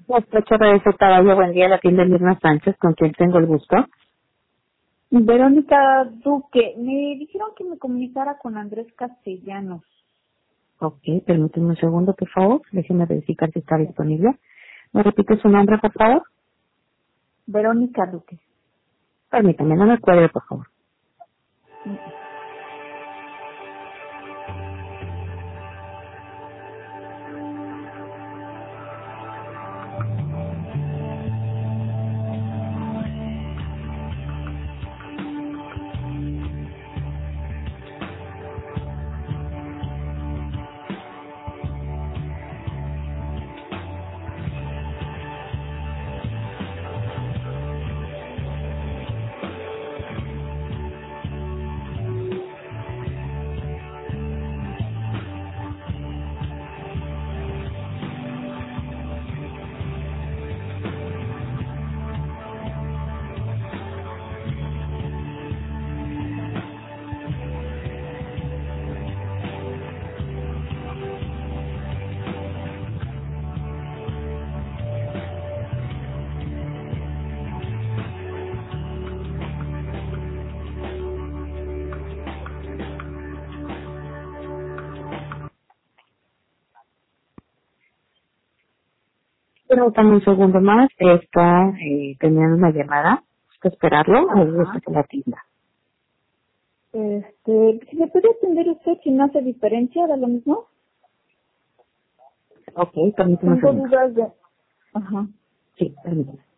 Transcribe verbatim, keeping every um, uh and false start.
Despacho de ese caballo, buen día, la tienda Mirna Sánchez, con quien tengo el gusto. Verónica Duque, me dijeron que me comunicara con Andrés Castellanos. Ok, permíteme un segundo, por favor. Déjeme verificar si está disponible. ¿Me repite su nombre, por favor? Verónica Duque. Permítame, no me cuelgue, por favor. Permítame un segundo más. Está eh, teniendo una llamada. ¿Gusta esperarlo o gusta que la atienda? Este, si me puede atender usted, si no hace diferencia, ¿da lo mismo? Ok, permítame un Tengo segundo. dudas de... Ajá. Sí, permítame.